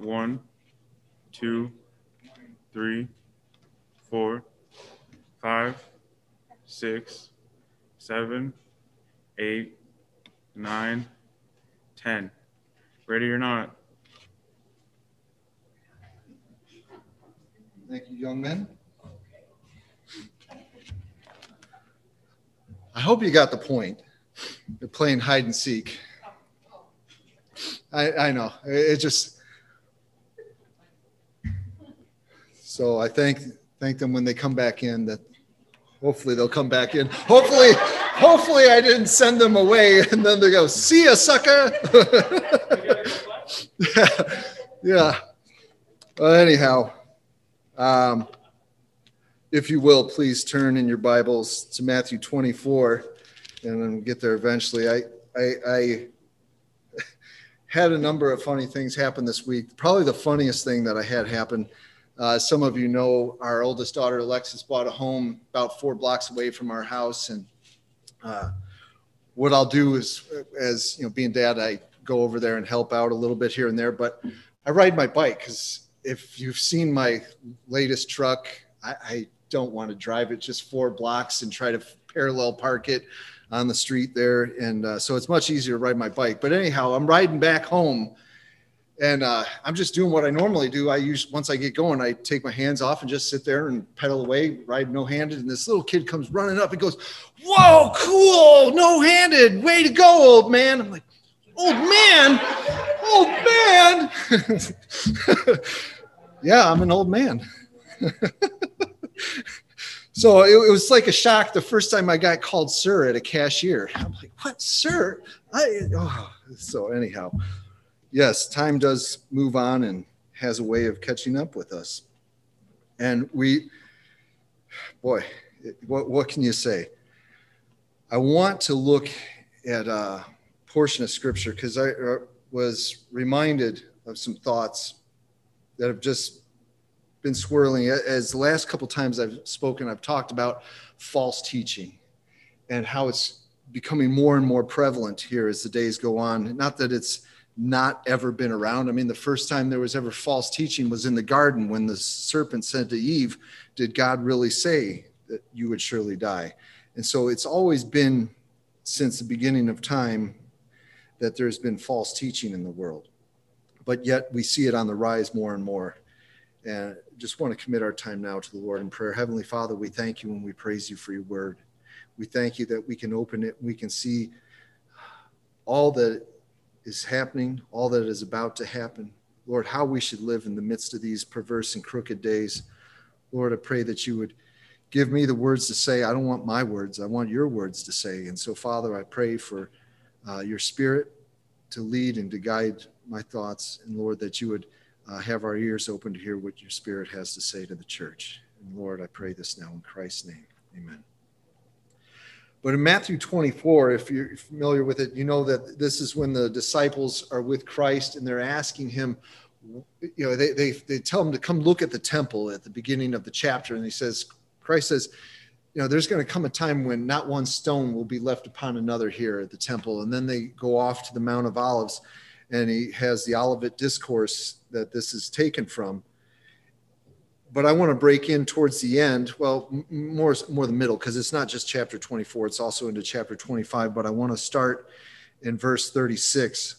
1, 2, 3, 4, 5, 6, 7, 8, 9, 10. Ready or not? Thank you, young men. I hope you got the point. They're playing hide and seek. I know. It just... So I thank them when they come back in, that hopefully they'll come back in. Hopefully I didn't send them away and then they go, see ya, sucker. Yeah. Well, anyhow, if you will, please turn in your Bibles to Matthew 24, and then we'll get there eventually. I had a number of funny things happen this week. Probably the funniest thing that I had happen, some of you know, our oldest daughter, Alexis, bought a home about 4 blocks away from our house. And what I'll do is, as you know, being dad, I go over there and help out a little bit here and there. But I ride my bike because if you've seen my latest truck, I don't want to drive it just 4 blocks and try to parallel park it on the street there. And so it's much easier to ride my bike. But anyhow, I'm riding back home. And I'm just doing what I normally do. Once I get going, I take my hands off and just sit there and pedal away, ride no-handed. And this little kid comes running up and goes, "Whoa, cool, no-handed, way to go, old man." I'm like, old man? Yeah, I'm an old man. So it was like a shock the first time I got called sir at a cashier. I'm like, what, sir? So anyhow. Yes, time does move on and has a way of catching up with us. And what can you say? I want to look at a portion of scripture because I was reminded of some thoughts that have just been swirling. As the last couple times I've spoken, I've talked about false teaching and how it's becoming more and more prevalent here as the days go on. Not that it's not ever been around. I mean, the first time there was ever false teaching was in the garden when the serpent said to Eve, "Did God really say that you would surely die?" And so it's always been since the beginning of time that there's been false teaching in the world. But yet we see it on the rise more and more. And just want to commit our time now to the Lord in prayer. Heavenly Father, we thank you and we praise you for your word. We thank you that we can open it, we can see all that is happening, all that is about to happen. Lord, how we should live in the midst of these perverse and crooked days. Lord, I pray that you would give me the words to say. I don't want my words. I want your words to say. And so, Father, I pray for your spirit to lead and to guide my thoughts. And Lord, that you would have our ears open to hear what your spirit has to say to the church. And Lord, I pray this now in Christ's name. Amen. But in Matthew 24, if you're familiar with it, you know that this is when the disciples are with Christ and they're asking him, you know, they tell him to come look at the temple at the beginning of the chapter. And Christ says, you know, there's going to come a time when not one stone will be left upon another here at the temple. And then they go off to the Mount of Olives and he has the Olivet Discourse that this is taken from. But I want to break in towards the end, well, more the middle, because it's not just chapter 24, it's also into chapter 25, but I want to start in verse 36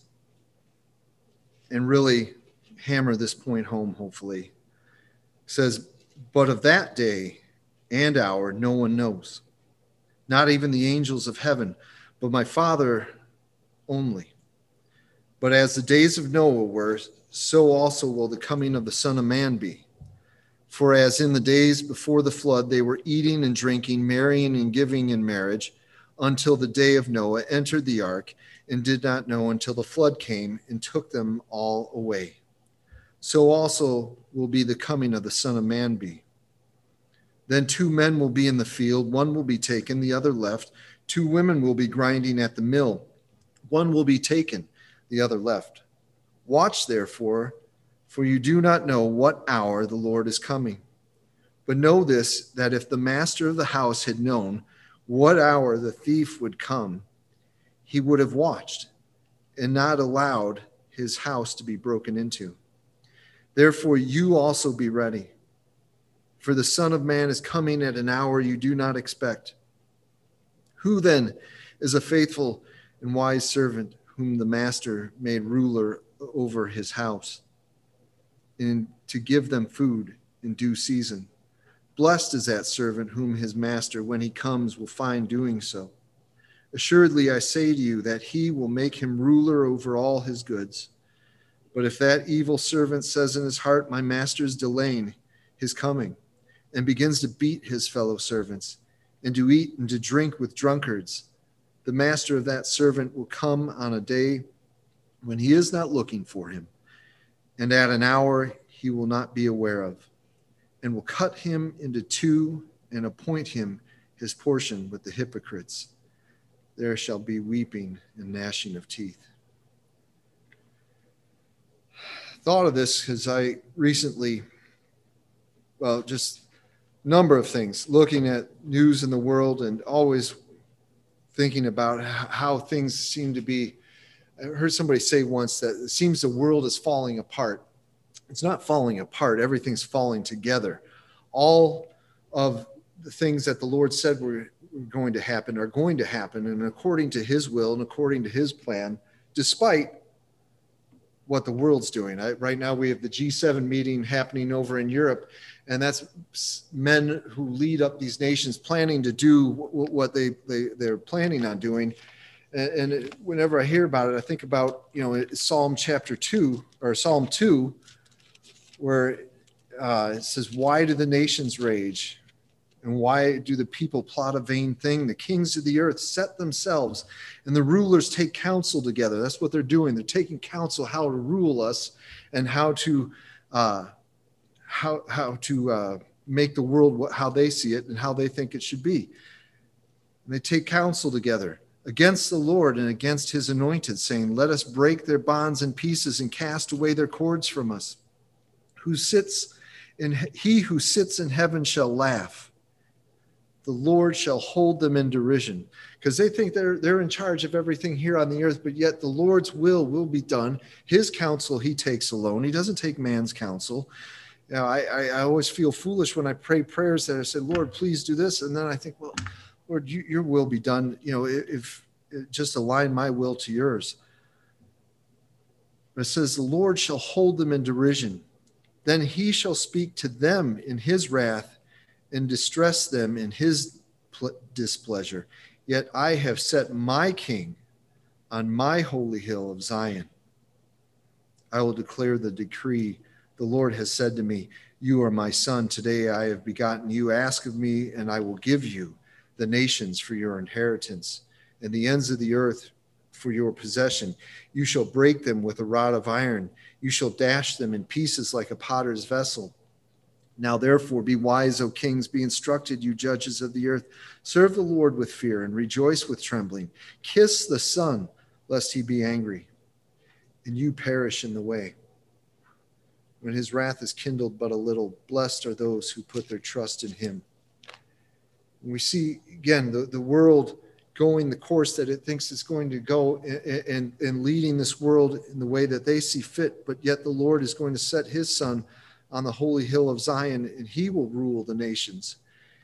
and really hammer this point home, hopefully. It says, "But of that day and hour no one knows, not even the angels of heaven, but my Father only. But as the days of Noah were, so also will the coming of the Son of Man be. For as in the days before the flood, they were eating and drinking, marrying and giving in marriage, until the day of Noah entered the ark, and did not know until the flood came and took them all away. So also will be the coming of the Son of Man be. Then 2 men will be in the field, one will be taken, the other left. 2 women will be grinding at the mill, one will be taken, the other left. Watch therefore, for you do not know what hour the Lord is coming. But know this, that if the master of the house had known what hour the thief would come, he would have watched and not allowed his house to be broken into. Therefore, you also be ready, for the Son of Man is coming at an hour you do not expect. Who then is a faithful and wise servant whom the master made ruler over his house, and to give them food in due season? Blessed is that servant whom his master, when he comes, will find doing so. Assuredly, I say to you that he will make him ruler over all his goods. But if that evil servant says in his heart, my master is delaying his coming, and begins to beat his fellow servants, and to eat and to drink with drunkards, the master of that servant will come on a day when he is not looking for him, and at an hour he will not be aware of, and will cut him into two and appoint him his portion with the hypocrites. There shall be weeping and gnashing of teeth. Thought of this because I recently, just a number of things, looking at news in the world and always thinking about how things seem to be. I heard somebody say once that it seems the world is falling apart. It's not falling apart. Everything's falling together. All of the things that the Lord said were going to happen are going to happen, and according to his will and according to his plan, despite what the world's doing. Right now we have the G7 meeting happening over in Europe, and that's men who lead up these nations planning to do what they're planning on doing. And whenever I hear about it, I think about, Psalm chapter 2 or Psalm 2, where it says, why do the nations rage? And why do the people plot a vain thing? The kings of the earth set themselves, and the rulers take counsel together. That's what they're doing. They're taking counsel how to rule us and how to make the world how they see it and how they think it should be. And they take counsel together against the Lord and against his anointed, saying, let us break their bonds in pieces and cast away their cords from us. He who sits in heaven shall laugh. The Lord shall hold them in derision, because they think they're in charge of everything here on the earth, but yet the Lord's will be done. His counsel he takes alone. He doesn't take man's counsel. I always feel foolish when I pray prayers that I say, Lord, please do this. And then I think, well, Lord, your will be done. If just align my will to yours. But it says, the Lord shall hold them in derision. Then he shall speak to them in his wrath and distress them in his displeasure. Yet I have set my king on my holy hill of Zion. I will declare the decree. The Lord has said to me, you are my son. Today I have begotten you. Ask of me, and I will give you the nations for your inheritance, and the ends of the earth for your possession. You shall break them with a rod of iron. You shall dash them in pieces like a potter's vessel. Now, therefore, be wise, O kings, be instructed, you judges of the earth. Serve the Lord with fear and rejoice with trembling. Kiss the Son, lest he be angry, and you perish in the way. When his wrath is kindled but a little, blessed are those who put their trust in him. And we see, again, the world going the course that it thinks it's going to go and leading this world in the way that they see fit, but yet the Lord is going to set his Son on the holy hill of Zion, and he will rule the nations.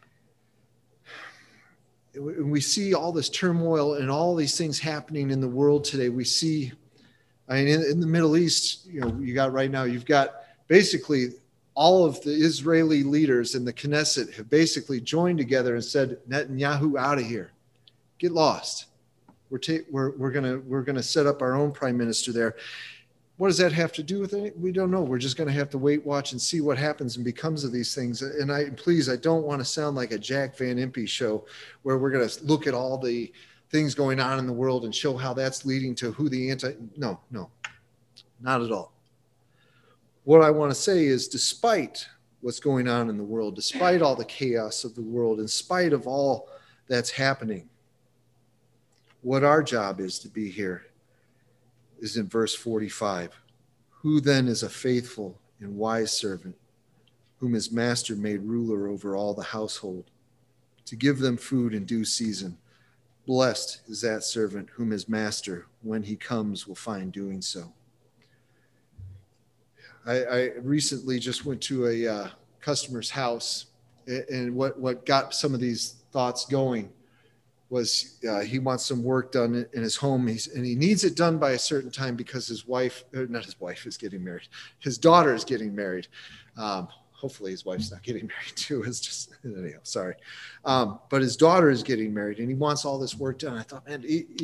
And we see all this turmoil and all these things happening in the world today. We see, in the Middle East, you've got basically all of the Israeli leaders in the Knesset have basically joined together and said, Netanyahu, out of here, get lost. We're gonna set up our own prime minister there. What does that have to do with it? We don't know. We're just going to have to wait, watch, and see what happens and becomes of these things. And I don't want to sound like a Jack Van Impe show where we're going to look at all the things going on in the world and show how that's leading to no, not at all. What I want to say is, despite what's going on in the world, despite all the chaos of the world, in spite of all that's happening, what our job is to be here is in verse 45. Who then is a faithful and wise servant, whom his master made ruler over all the household, to give them food in due season? Blessed is that servant whom his master, when he comes, will find doing so. I recently just went to a customer's house, and what got some of these thoughts going was he wants some work done in his home, and he needs it done by a certain time because his wife, not his wife, is getting married. His daughter is getting married. Hopefully his wife's not getting married too. It's just, anyhow, sorry. But his daughter is getting married, and he wants all this work done. I thought, man,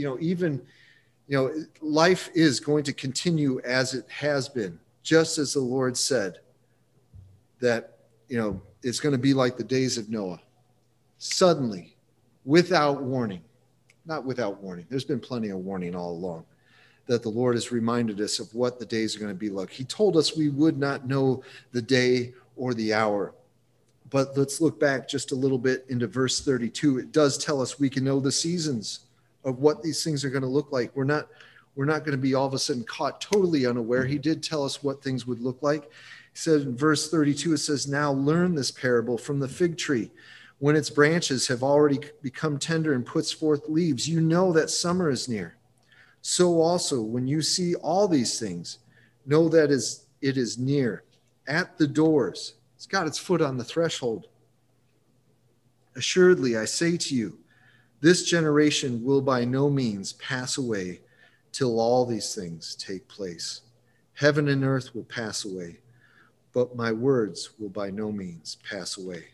life is going to continue as it has been, just as the Lord said that, it's going to be like the days of Noah. Suddenly, without warning, not without warning. There's been plenty of warning all along that the Lord has reminded us of what the days are going to be like. He told us we would not know the day or the hour. But let's look back just a little bit into verse 32. It does tell us we can know the seasons of what these things are going to look like. We're not going to be all of a sudden caught totally unaware. He did tell us what things would look like. He said in verse 32, it says, "Now learn this parable from the fig tree. When its branches have already become tender and puts forth leaves, you know that summer is near. So also, when you see all these things, know that it is near, at the doors. It's got its foot on the threshold. Assuredly, I say to you, this generation will by no means pass away till all these things take place. Heaven and earth will pass away, but my words will by no means pass away."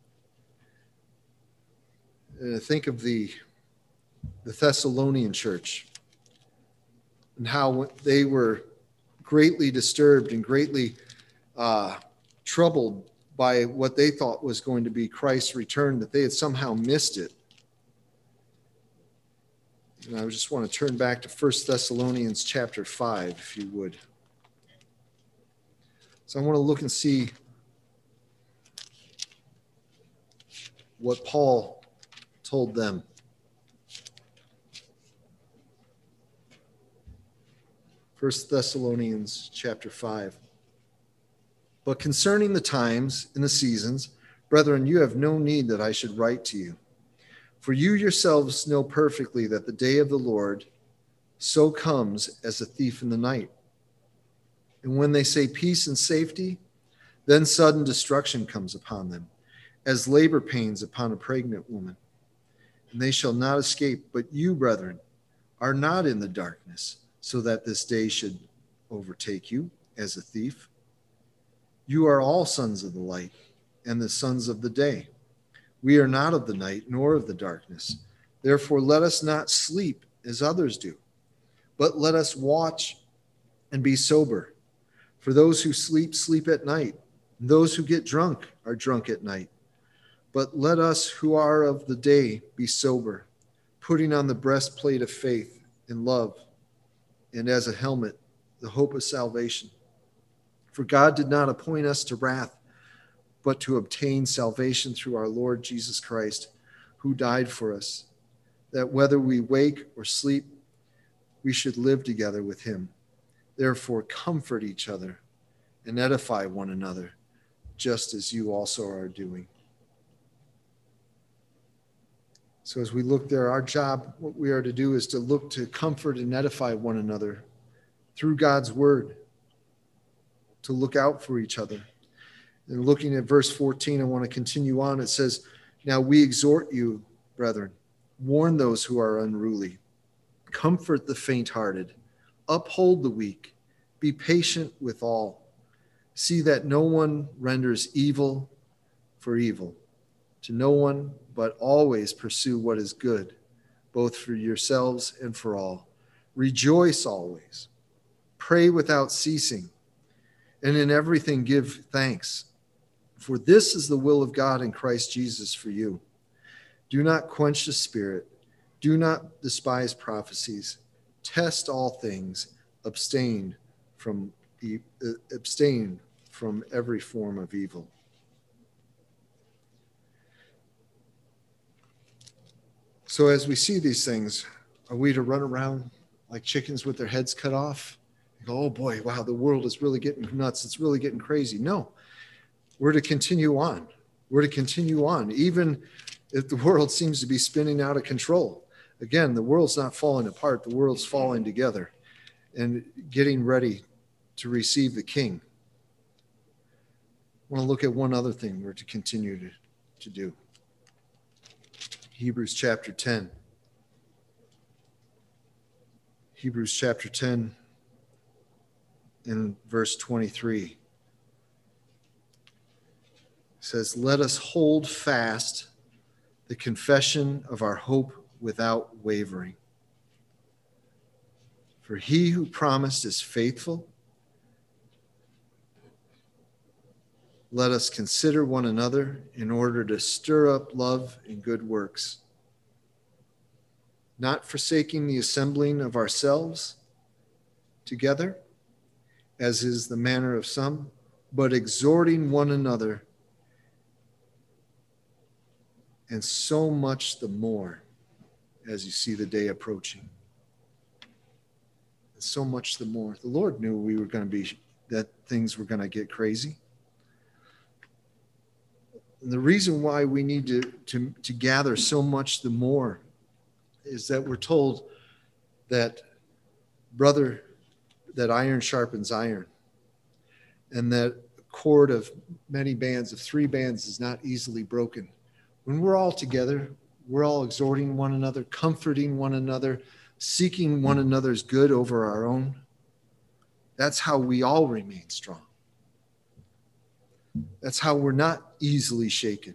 And I think of the Thessalonian church and how they were greatly disturbed and greatly troubled by what they thought was going to be Christ's return, that they had somehow missed it. And I just want to turn back to 1 Thessalonians chapter 5, if you would. So I want to look and see what Paul told them. 1 Thessalonians chapter 5. "But concerning the times and the seasons, brethren, you have no need that I should write to you. For you yourselves know perfectly that the day of the Lord so comes as a thief in the night. And when they say peace and safety, then sudden destruction comes upon them, as labor pains upon a pregnant woman. And they shall not escape. But you, brethren, are not in the darkness, so that this day should overtake you as a thief. You are all sons of the light and the sons of the day. We are not of the night nor of the darkness. Therefore, let us not sleep as others do, but let us watch and be sober. For those who sleep, sleep at night, and those who get drunk are drunk at night. But let us who are of the day be sober, putting on the breastplate of faith and love, and as a helmet, the hope of salvation. For God did not appoint us to wrath, but to obtain salvation through our Lord Jesus Christ, who died for us, that whether we wake or sleep, we should live together with him. Therefore, comfort each other and edify one another, just as you also are doing." So as we look there, our job, what we are to do is to look to comfort and edify one another through God's word, to look out for each other. And looking at verse 14, I want to continue on. It says, "Now we exhort you, brethren, warn those who are unruly, comfort the faint-hearted, uphold the weak, be patient with all. See that no one renders evil for evil to no one, but always pursue what is good, both for yourselves and for all. Rejoice always, pray without ceasing, and in everything give thanks. For this is the will of God in Christ Jesus for you. Do not quench the spirit. Do not despise prophecies. Test all things. Abstain from every form of evil." So as we see these things, are we to run around like chickens with their heads cut off? And go, "Oh boy, wow, the world is really getting nuts. It's really getting crazy." No, we're to continue on. We're to continue on, even if the world seems to be spinning out of control. Again, the world's not falling apart. The world's falling together and getting ready to receive the King. want to look at one other thing we're to continue to do. Hebrews chapter 10. Hebrews chapter 10 and verse 23 says, "Let us hold fast the confession of our hope without wavering. For he who promised is faithful. Let us consider one another in order to stir up love and good works, not forsaking the assembling of ourselves together, as is the manner of some, but exhorting one another, and so much the more as you see the day approaching." And so much the more. The Lord knew that things were going to get crazy. And the reason why we need to gather so much the more is that we're told that iron sharpens iron, and that a cord of many bands, of 3 bands, is not easily broken. When we're all together, we're all exhorting one another, comforting one another, seeking one another's good over our own. That's how we all remain strong. That's how we're not easily shaken.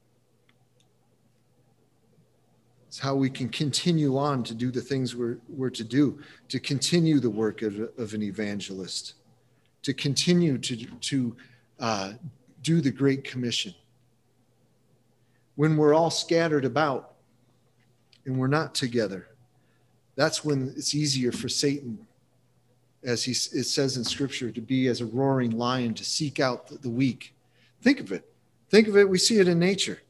It's how we can continue on to do the things we're to do, to continue the work of an evangelist, to continue to do the Great Commission. When we're all scattered about and we're not together, that's when it's easier for Satan, as it says in Scripture, to be as a roaring lion, to seek out the weak. Think of it. We see it in nature.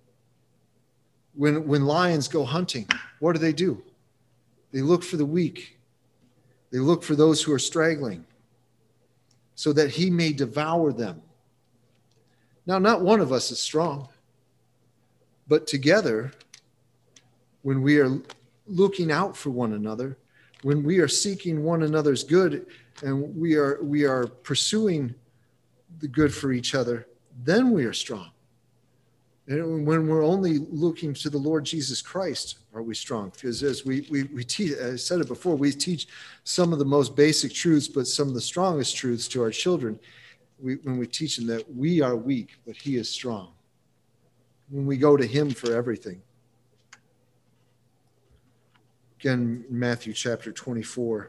When lions go hunting, what do? They look for the weak. They look for those who are straggling, so that he may devour them. Now, not one of us is strong, but together, when we are looking out for one another, when we are seeking one another's good, and we are pursuing the good for each other, then we are strong. And when we're only looking to the Lord Jesus Christ, are we strong? Because as we teach, I said it before, we teach some of the most basic truths, but some of the strongest truths to our children. When we teach them that we are weak, but he is strong. When we go to him for everything. Again, Matthew chapter 24.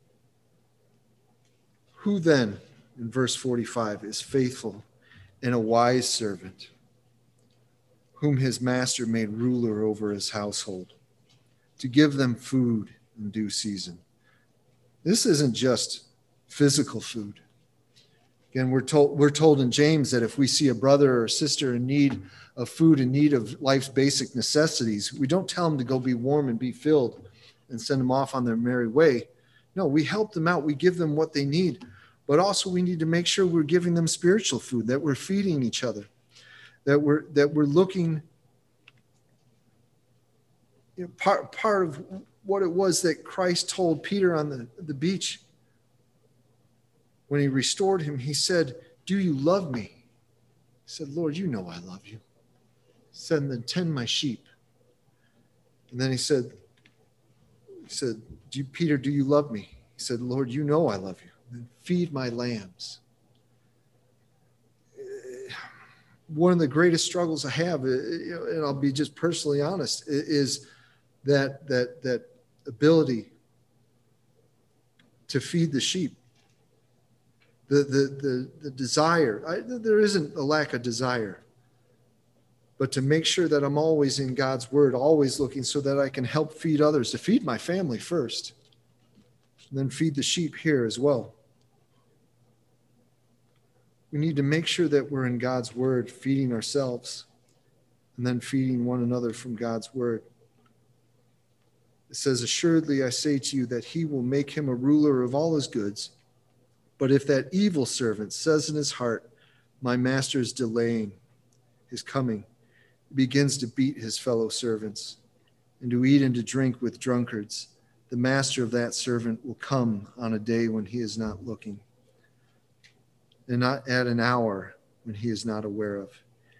Who then, in verse 45, is faithful and a wise servant, whom his master made ruler over his household, to give them food in due season? This isn't just physical food. Again, we're told in James that if we see a brother or sister in need of food, in need of life's basic necessities, we don't tell them to go be warm and be filled and send them off on their merry way. No, we help them out. We give them what they need. But also we need to make sure we're giving them spiritual food, that we're feeding each other, that we're looking. Part of what it was that Christ told Peter on the beach when he restored him, he said, "Do you love me?" He said, "Lord, you know I love you." He said, "Then tend my sheep." And then he said, "Peter, do you love me?" He said, "Lord, you know I love you. Then feed my lambs." One of the greatest struggles I have, and I'll be just personally honest, is that ability to feed the sheep. The desire. There isn't a lack of desire, but to make sure that I'm always in God's word, always looking so that I can help feed others, to feed my family first, and then feed the sheep here as well. We need to make sure that we're in God's word, feeding ourselves, and then feeding one another from God's word. It says, "Assuredly, I say to you that he will make him a ruler of all his goods. But if that evil servant says in his heart, 'My master is delaying his coming,' he begins to beat his fellow servants and to eat and to drink with drunkards, the master of that servant will come on a day when he is not looking, and not at an hour when he is not aware of.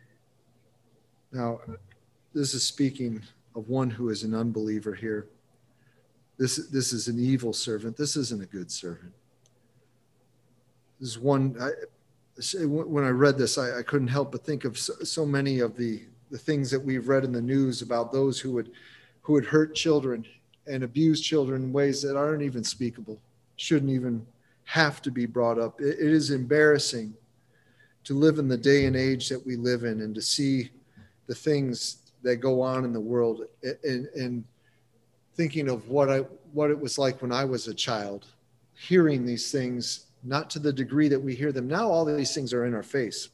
Now, this is speaking of one who is an unbeliever here. This is an evil servant. This isn't a good servant. This is one, when I read this, I couldn't help but think of so many of the things that we've read in the news about those who would hurt children and abuse children in ways that aren't even speakable, shouldn't even have to be brought up. It is embarrassing to live in the day and age that we live in and to see the things that go on in the world, and thinking of what it was like when I was a child, hearing these things, not to the degree that we hear them now. All of these things are in our face.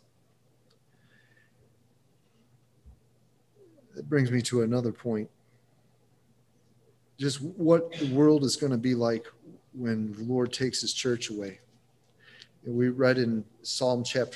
It brings me to another point. Just what the world is going to be like when the Lord takes his church away. And we read in Psalm 2,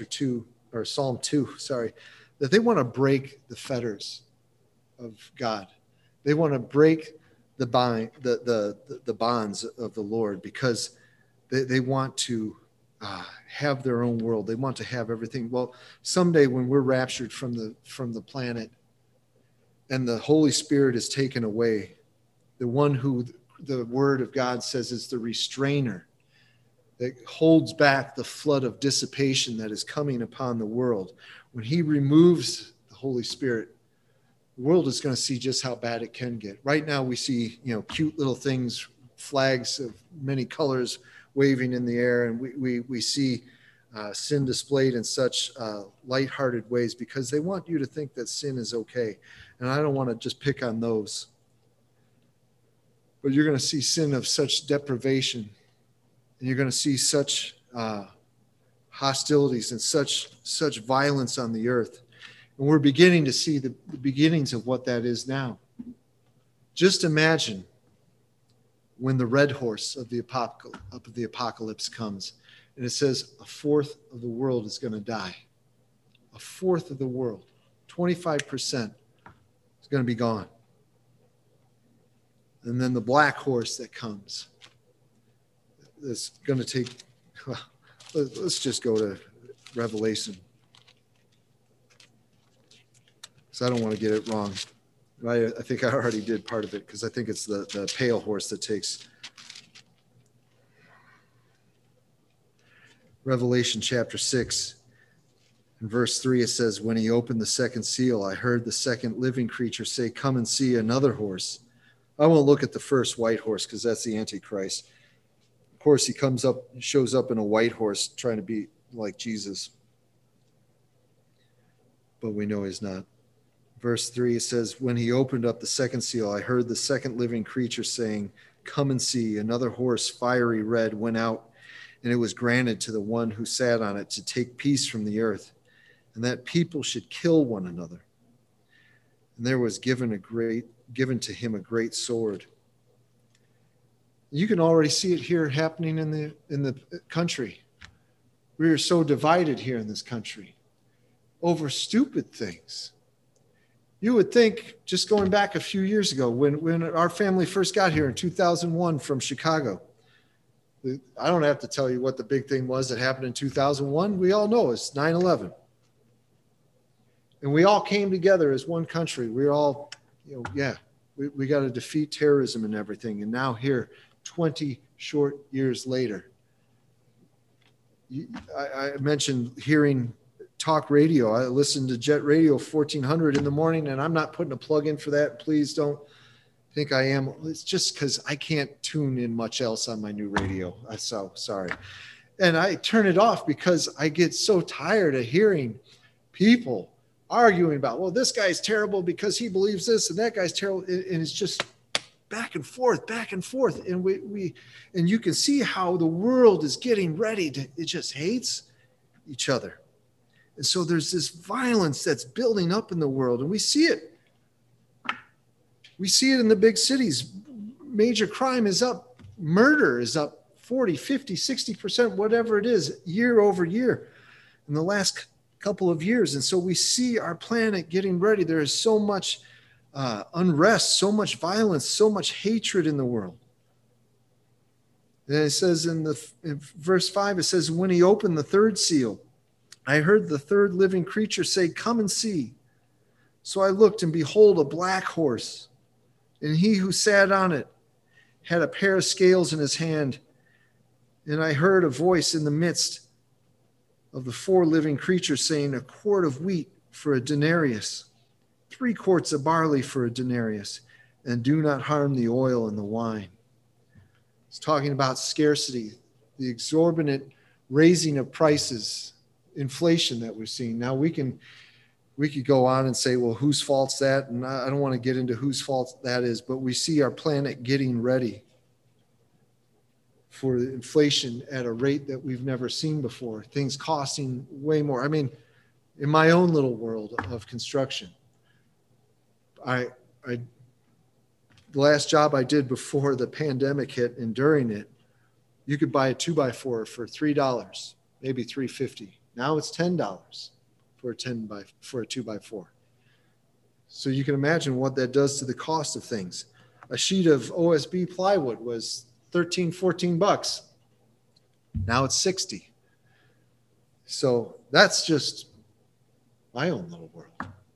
that they want to break the fetters of God. They want to break the bonds of the Lord, because they want to have their own world. They want to have everything. Well, someday when we're raptured from the planet and the Holy Spirit is taken away, the one who the Word of God says is the restrainer that holds back the flood of dissipation that is coming upon the world, when he removes the Holy Spirit, the world is going to see just how bad it can get. Right now we see, cute little things, flags of many colors waving in the air, and we see sin displayed in such lighthearted ways because they want you to think that sin is okay. And I don't want to just pick on those. But you're going to see sin of such deprivation, and you're going to see such hostilities and such violence on the earth. And we're beginning to see the beginnings of what that is now. Just imagine when the red horse of the apocalypse comes, and it says a fourth of the world is going to die. A fourth of the world, 25% is going to be gone. And then the black horse that comes, that's going to take, well, let's just go to Revelation, because I don't want to get it wrong. I think I already did part of it, because I think it's the pale horse that takes. Revelation chapter 6, in verse 3, it says, when he opened the second seal, I heard the second living creature say, come and see another horse. I won't look at the first white horse, because that's the Antichrist. Of course, he shows up in a white horse trying to be like Jesus. But we know he's not. Verse 3, it says, when he opened up the second seal, I heard the second living creature saying, come and see. Another horse, fiery red, went out, and it was granted to the one who sat on it to take peace from the earth, and that people should kill one another. And there was given to him a great sword. You can already see it here happening in the country. We are so divided here in this country over stupid things. You would think, just going back a few years ago, when our family first got here in 2001 from Chicago, I don't have to tell you what the big thing was that happened in 2001. We all know it's 9/11. And we all came together as one country. We all, we got to defeat terrorism and everything. And now here, 20 short years later, I mentioned hearing talk radio. I listened to Jet Radio 1400 in the morning, and I'm not putting a plug in for that. Please don't think I am. It's just because I can't tune in much else on my new radio. I'm so sorry. And I turn it off because I get so tired of hearing people arguing about, well, this guy's terrible because he believes this, and that guy's terrible. And it's just back and forth. And and you can see how the world is getting ready it just hates each other. And so there's this violence that's building up in the world, and we see it. We see it in the big cities. Major crime is up. Murder is up 40, 50, 60%, whatever it is, year over year in the last couple of years. And so we see our planet getting ready. There is so much unrest, so much violence, so much hatred in the world. And it says in verse 5, it says, when he opened the third seal, I heard the third living creature say, "Come and see." So I looked, and behold, a black horse, and he who sat on it had a pair of scales in his hand. And I heard a voice in the midst of the four living creatures saying, "A quart of wheat for a denarius, 3 quarts of barley for a denarius, and do not harm the oil and the wine." It's talking about scarcity, the exorbitant raising of prices, inflation that we're seeing. Now we could go on and say, well, whose fault's that? And I don't want to get into whose fault that is, but we see our planet getting ready for inflation at a rate that we've never seen before. Things costing way more. I mean, in my own little world of construction, the last job I did before the pandemic hit and during it, you could buy a 2x4 for $3, maybe $3.50. Now it's $10 for a 2x4. So you can imagine what that does to the cost of things. A sheet of OSB plywood was $13-14. Now it's $60. So that's just my own little world.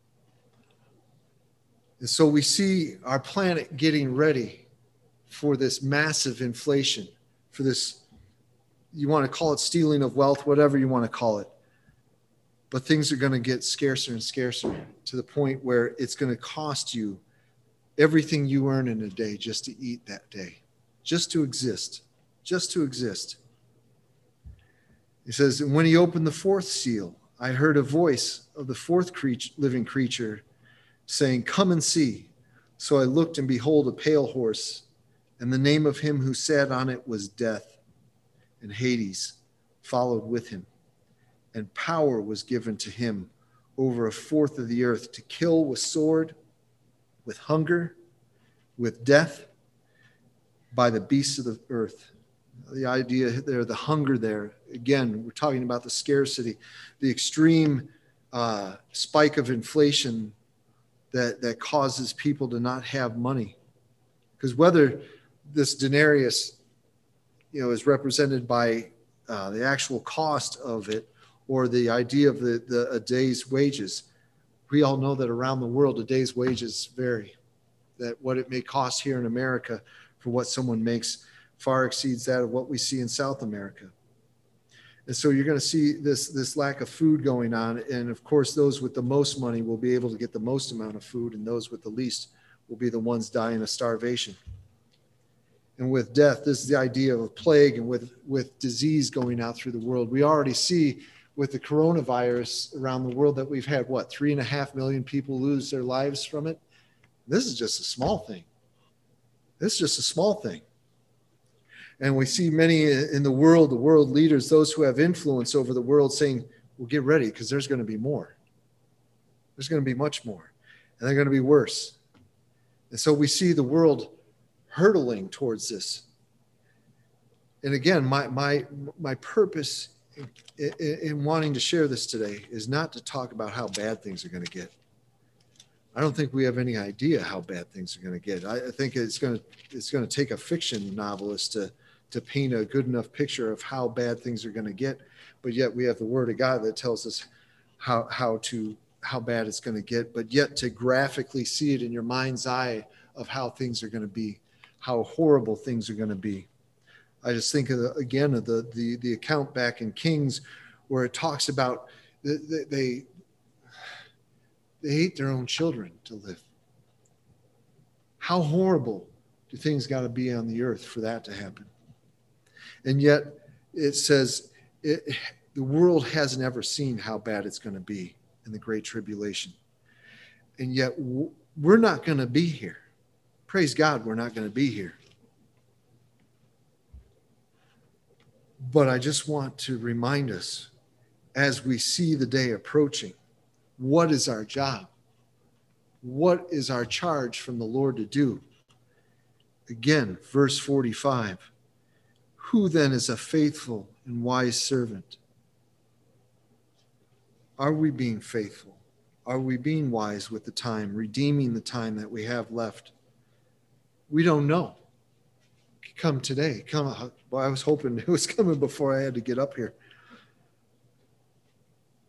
And so we see our planet getting ready for this massive inflation, for this, you want to call it stealing of wealth, whatever you want to call it. But things are going to get scarcer and scarcer to the point where it's going to cost you everything you earn in a day just to eat that day, just to exist, just to exist. He says, and when he opened the fourth seal, I heard a voice of the fourth living creature saying, "Come and see." So I looked, and behold, a pale horse, and the name of him who sat on it was Death, and Hades followed with him. And power was given to him over a fourth of the earth to kill with sword, with hunger, with death, by the beasts of the earth. The idea there, the hunger there, again, we're talking about the scarcity, the extreme spike of inflation that causes people to not have money. Because whether this denarius, is represented by the actual cost of it, or the idea of a day's wages, we all know that around the world, a day's wages vary. That what it may cost here in America for what someone makes far exceeds that of what we see in South America. And so you're going to see this lack of food going on. And of course, those with the most money will be able to get the most amount of food, and those with the least will be the ones dying of starvation. And with death, this is the idea of a plague, and with disease going out through the world. We already see with the coronavirus around the world that we've had, 3.5 million people lose their lives from it. This is just a small thing. This is just a small thing. And we see many in the world leaders, those who have influence over the world, saying, well, get ready, because there's going to be more. There's going to be much more. And they're going to be worse. And so we see the world hurtling towards this. And again, my purpose in wanting to share this today is not to talk about how bad things are going to get. I don't think we have any idea how bad things are going to get. I think it's going to take a fiction novelist to paint a good enough picture of how bad things are going to get. But yet we have the Word of God that tells us how bad it's going to get. But yet to graphically see it in your mind's eye of how things are going to be, how horrible things are going to be. I just think of the account back in Kings where it talks about they hate their own children to live. How horrible do things got to be on the earth for that to happen? And yet it says the world hasn't ever seen how bad it's going to be in the Great Tribulation. And yet we're not going to be here. Praise God, we're not going to be here. But I just want to remind us, as we see the day approaching, what is our job? What is our charge from the Lord to do? Again, verse 45. Who then is a faithful and wise servant? Are we being faithful? Are we being wise with the time, redeeming the time that we have left? We don't know. Come today. Come. Well, I was hoping it was coming before I had to get up here.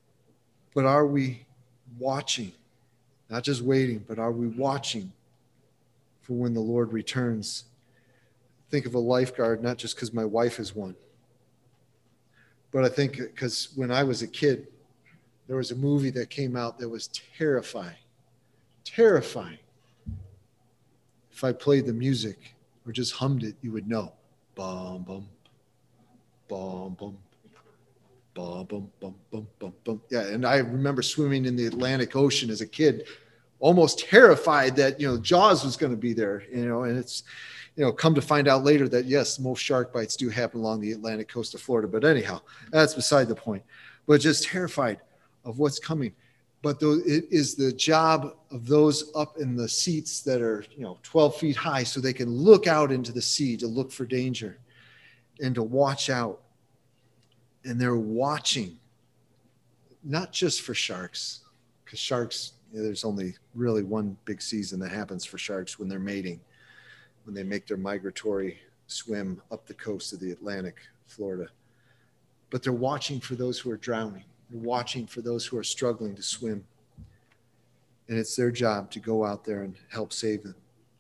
But are we watching? Not just waiting, but are we watching for when the Lord returns? Think of a lifeguard, not just because my wife is one, but I think because when I was a kid, there was a movie that came out that was terrifying. Terrifying. If I played the music or just hummed it, you would know. Bum, bum, bum, bum, bum, bum, bum, bum, bum, bum. Yeah, and I remember swimming in the Atlantic Ocean as a kid, almost terrified that, Jaws was going to be there, and it's, come to find out later that, yes, most shark bites do happen along the Atlantic coast of Florida. But anyhow, that's beside the point. But just terrified of what's coming. But it is the job of those up in the seats that are, 12 feet high, so they can look out into the sea to look for danger and to watch out. And they're watching, not just for sharks, because sharks, there's only really one big season that happens for sharks when they're mating, when they make their migratory swim up the coast of the Atlantic, Florida. But they're watching for those who are drowning. They're watching for those who are struggling to swim. And it's their job to go out there and help save them.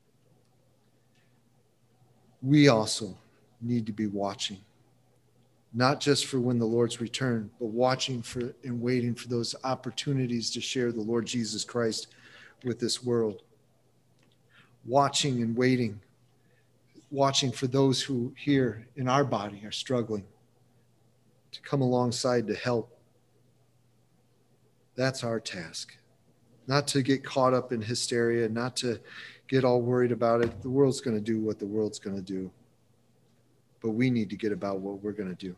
We also need to be watching, not just for when the Lord's return, but watching for and waiting for those opportunities to share the Lord Jesus Christ with this world. Watching and waiting, watching for those who here in our body are struggling, to come alongside to help. That's our task. Not to get caught up in hysteria, not to get all worried about it. The world's going to do what the world's going to do. But we need to get about what we're going to do.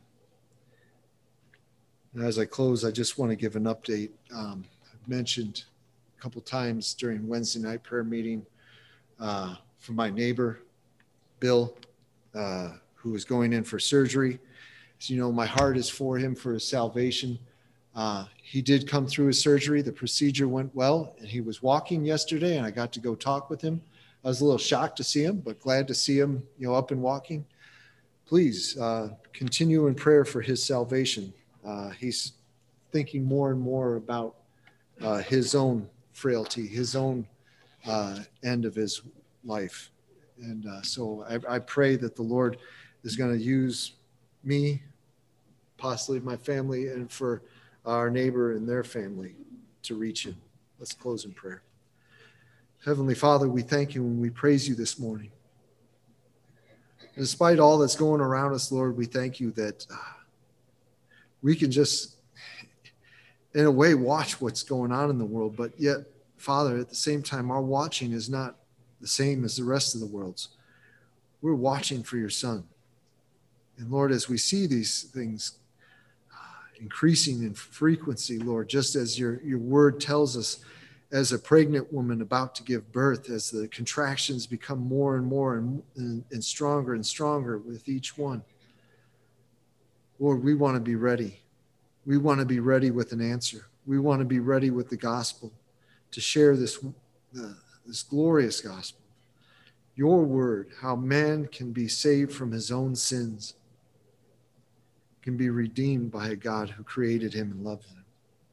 And as I close, I just want to give an update. I've mentioned a couple times during Wednesday night prayer meeting for my neighbor, Bill, who is going in for surgery. As you know, my heart is for him, for his salvation. He did come through his surgery. The procedure went well, and he was walking yesterday, and I got to go talk with him. I was a little shocked to see him, but glad to see him, up and walking. Please continue in prayer for his salvation. He's thinking more and more about his own frailty, his own end of his life. And so I pray that the Lord is going to use me, possibly my family, and for our neighbor and their family to reach him. Let's close in prayer. Heavenly Father, we thank you and we praise you this morning. Despite all that's going around us, Lord, we thank you that we can just, in a way, watch what's going on in the world. But yet, Father, at the same time, our watching is not the same as the rest of the world's. We're watching for your Son. And Lord, as we see these things increasing in frequency, Lord, just as your word tells us, as a pregnant woman about to give birth, as the contractions become more and more and stronger with each one. Lord, we want to be ready. We want to be ready with an answer. We want to be ready with the gospel to share this glorious gospel. Your word, how man can be saved from his own sins, can be redeemed by a God who created him and loved him.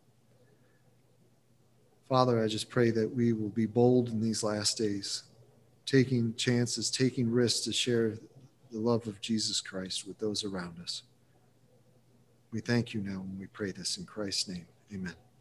Father, I just pray that we will be bold in these last days, taking chances, taking risks to share the love of Jesus Christ with those around us. We thank you now and we pray this in Christ's name. Amen.